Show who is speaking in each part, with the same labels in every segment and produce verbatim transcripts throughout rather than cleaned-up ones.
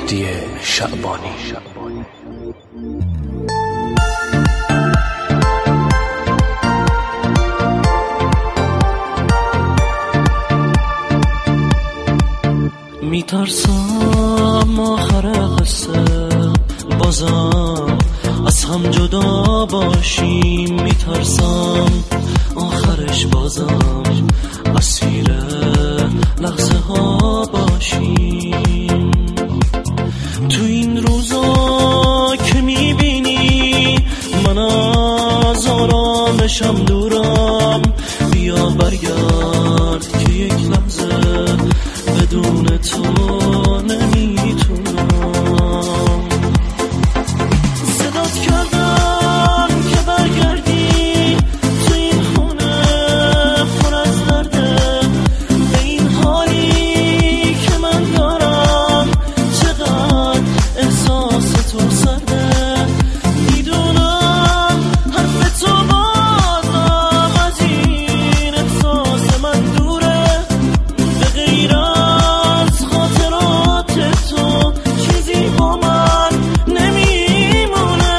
Speaker 1: مهدی شعبانی.
Speaker 2: میترسم آخر قصه بازم از هم جدا باشیم، میترسم آخرش بازم اسیر لحظه ها باشیم. تو این روزا که میبینی من از آرامشم دورم، بیا برگرد که یک لحظه بدون تو نمیتونم. صدات کردم که برگردی تو این خونه پر از درده، به این حالی که من دارم چقدر احساس تو سرده. میدونم حرف تو بازم از این احساس من دوره، به غیر از خاطرات تو چیزی با من نمیمونه.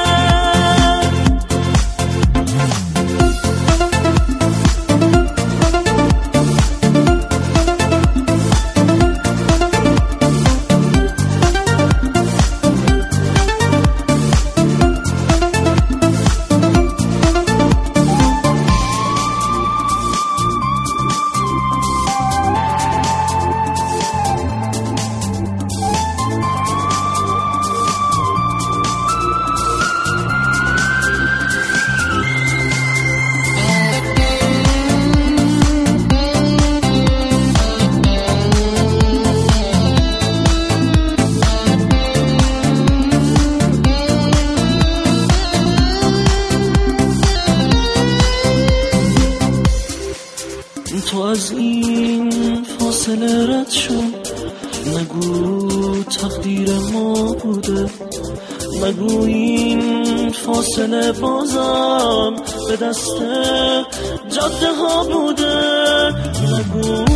Speaker 2: تو از این فاصله رد شو، نگو تقدیر ما بوده، نگو این فاصله بازم به دست جاده ها بوده، نگو